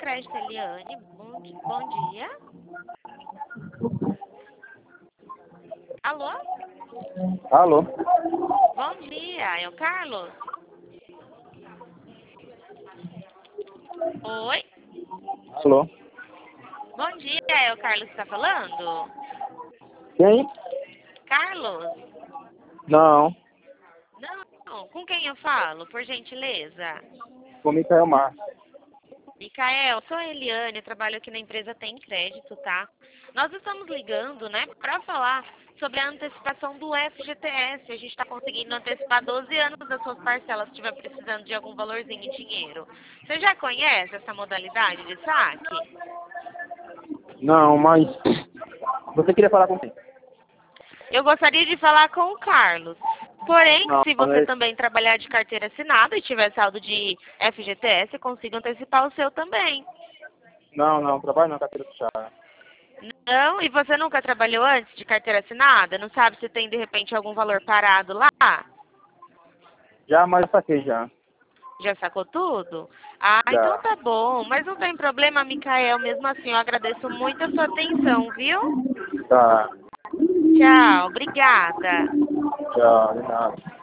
crédito, Eliane. Bom dia. Alô? Alô? Bom dia, é o Carlos? Oi? Alô? Bom dia, é o Carlos que está falando? Quem? Carlos? Não, Não, com quem eu falo, por gentileza? com Micael Marques. Micael, sou a Eliane, eu trabalho aqui na empresa Tem Crédito, tá? Nós estamos ligando, né, para falar sobre a antecipação do FGTS. A gente está conseguindo antecipar 12 anos das suas parcelas se estiver precisando de algum valorzinho em dinheiro. Você já conhece essa modalidade de saque? Não, mas você queria falar com quem? Eu gostaria de falar com o Carlos. Porém, Não, se você também trabalhar de carteira assinada e tiver saldo de FGTS, eu consigo antecipar o seu também. não, trabalho na carteira fechada. Não? E você nunca trabalhou antes de carteira assinada? Não sabe se tem, de repente, algum valor parado lá? Já, mas eu saquei já. Já sacou tudo? Ah, então Já. tá bom. Mas não tem problema, Micael. Mesmo assim, eu agradeço muito a sua atenção, viu? Tá. Tchau. Obrigada. Tchau, de nada.